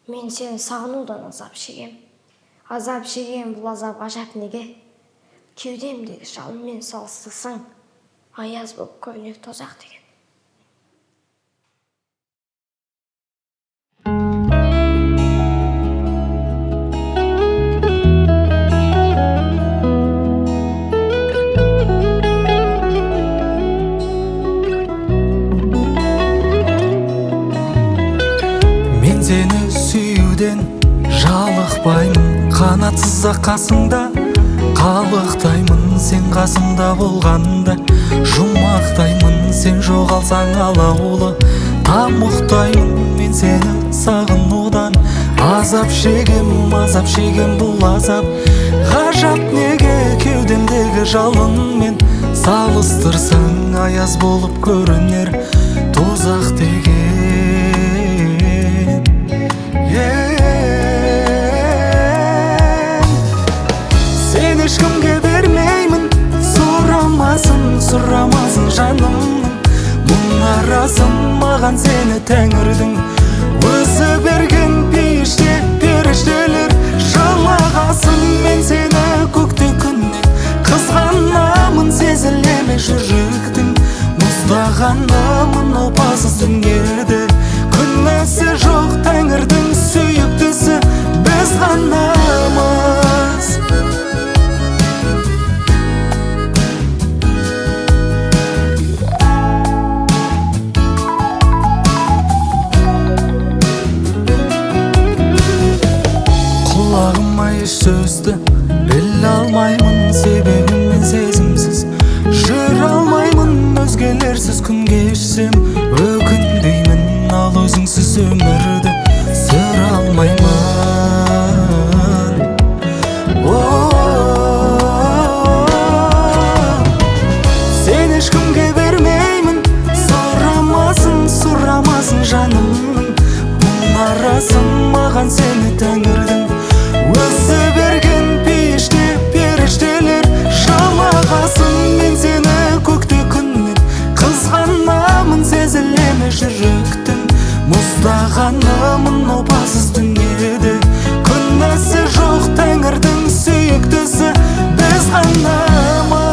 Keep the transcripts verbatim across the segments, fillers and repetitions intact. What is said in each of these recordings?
Мен сені сағынудан азап шегем. Азап шегем, бұл азап ғажап неге? Кеудемдегі жалынмен салыстырсаң, аяз болып көрінер тозақ деген. Мен сені сүюден жалықпаймын, қанатсыз қасыңда қалықтаймын. Сен қасымда болғанда жұмақтаймын, сен жоғалсаң алаулы тамұқтаймын. Мен сені сағынудан азап шегем, азап шегем, бұл азап ғажап неге? Кеудемдегі жалынмен салыстырсаң, аяз болып көрінер тозақ деген. Сен ешкімге бермеймін, сұрамасын, сұрамасын жанымның мұнарасын. Маған сені тәңірдің өзі берген, пейіште періштелер жалағасын. Мен сені көкте күннен қызғанамын, сезілеме жүректің мұздағанымын. Опасыз дүниеде күнәсі жоқ, тәңірдің сүйіктісі біз ғанамыз. Құлағыма еш сөзді біле алмаймын, себебі мен сезімсіз жүре алмаймын. Өзгелерсіз күн кешсем өкінбеймін, ал өзіңсіз өмірді сүре алмаймын. Сен ешкімге бермеймін, сұрамасын, сұрамасын жанымның мұнарасын. Маған сені тәңірдің өзі берген, пейіште періштелер жалағасын. Мен сені көкте күннен қызғанамын, сезілеме жүректің мұздағанымын. Опасыз дүниеде күнәсі жоқ, тәңірдің сүйіктісі біз ғанамыз.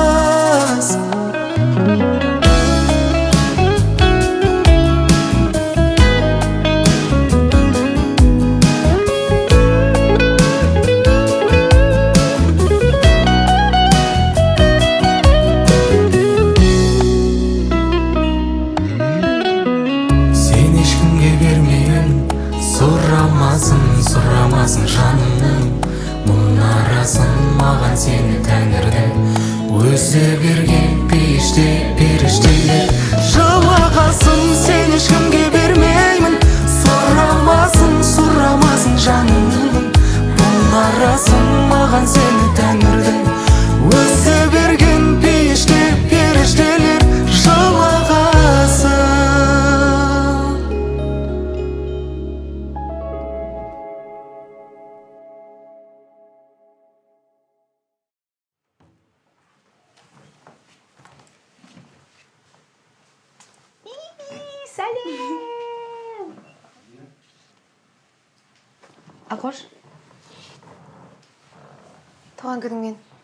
Сұрамасын, сұрамасын жанымның мұнарасын. Маған сені тәңірдің өзі берген, пейіште періштелер жалағасын. Сен ешкімге бермеймін, сұрамасын, сұрамасын жанымның мұнарасын. Маған сені тәңірдің өзі берген, пейіште періштелер жалағасын. Сәлем! Ақош, туған күніңмен